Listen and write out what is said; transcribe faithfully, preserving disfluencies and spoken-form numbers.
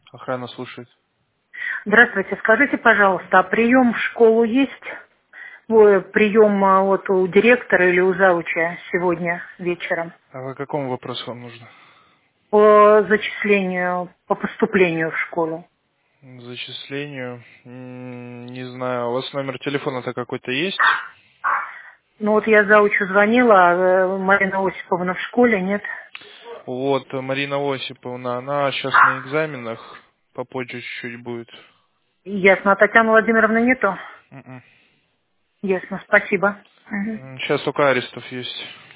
Охрана слушает. Здравствуйте, скажите, пожалуйста, а прием в школу есть? Ой, прием а, вот у директора или у завуча сегодня вечером? А по какому вопросу вам нужно? По зачислению, по поступлению в школу. Зачислению? М, Не знаю. У вас номер телефона-то какой-то есть? Ну вот я заучу звонила, а э, Марина Осиповна в школе, нет? Вот, Марина Осиповна, она сейчас на экзаменах, попозже чуть-чуть будет. Ясно, а Татьяны Владимировны нету? М-м. Ясно, спасибо. Мгм. М, Сейчас только Аристов есть.